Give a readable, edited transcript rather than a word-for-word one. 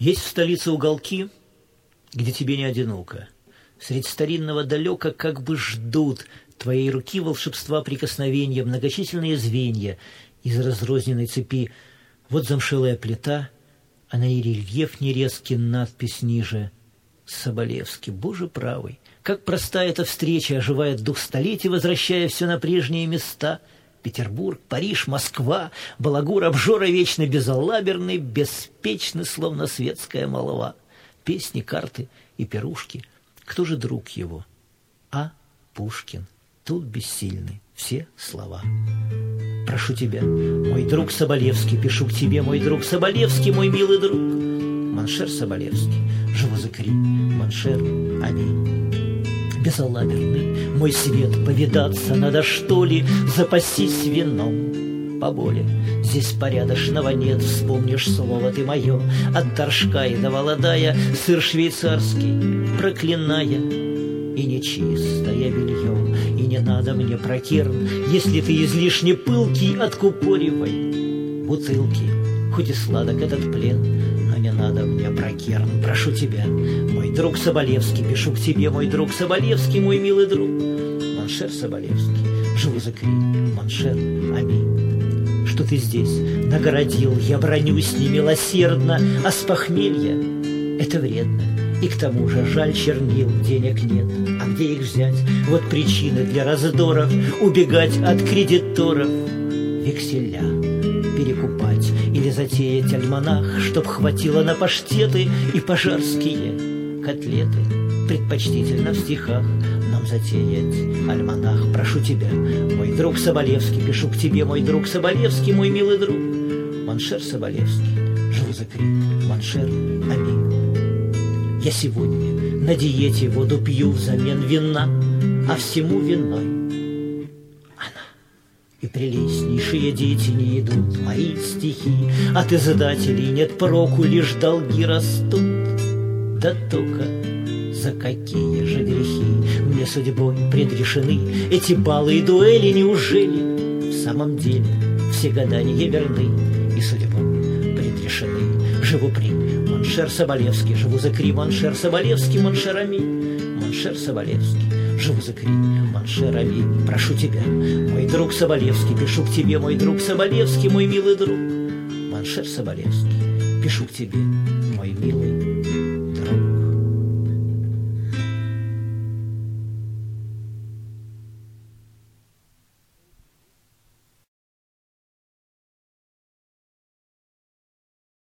Есть в столице уголки, где тебе не одиноко. Средь старинного далека как бы ждут твоей руки волшебства прикосновения многочисленные звенья из разрозненной цепи. Вот замшелая плита, а на ней рельеф нерезкий, надпись ниже «Соболевский». Боже правый, как простая эта встреча оживает дух столетий, возвращая все на прежние места. Петербург, Париж, Москва, балагур, обжора вечно безалаберный, беспечный, словно светская молва. Песни, карты и пирушки. Кто же друг его? А. Пушкин. Тут бессильны все слова. Прошу тебя, мой друг Соболевский, пишу к тебе, мой друг Соболевский, мой милый друг. Моншер Соболевский, живо закри, моншер, аминь. Безалаберный мой свет, повидаться надо, что ли, запасись вином поболе. Здесь порядочного нет, вспомнишь слово ты мое, от торжка и до володая, сыр швейцарский, проклиная, и нечистое белье, и не надо мне прокерн, если ты излишне пылкий, откупоривай бутылки, хоть и сладок этот плен, но не надо мне прокерн, прошу тебя, мой друг Соболевский, пишу к тебе, мой друг Соболевский, мой милый друг. Моншер Соболевский, живу закри, моншер, аминь. Что ты здесь нагородил, я бронюсь немилосердно, а с похмелья это вредно. И к тому же жаль чернил, денег нет, а где их взять? Вот причины для раздоров, убегать от кредиторов, векселя перекупать или затеять альманах, чтоб хватило на паштеты и пожарские котлеты. Предпочтительно в стихах нам затеять альманах. Прошу тебя, мой друг Соболевский, пишу к тебе, мой друг Соболевский, мой милый друг. Моншер Соболевский, живу закри, моншер, аминь. Я сегодня на диете воду пью взамен вина, а всему виной она. И прелестнейшие дети не идут мои стихи, от издателей нет проку, лишь долги растут. Да только за какие же грехи мне судьбой предрешены эти балы и дуэли? Неужели в самом деле все гадания верны и судьбой предрешены? Живу при моншер Соболевский, живу закри, моншер Соболевский, моншер аминь. Моншер Соболевский, живу закри, моншер аминь. Прошу тебя, мой друг Соболевский, пишу к тебе, мой друг Соболевский, мой милый друг. Моншер Соболевский, пишу к тебе, мой милый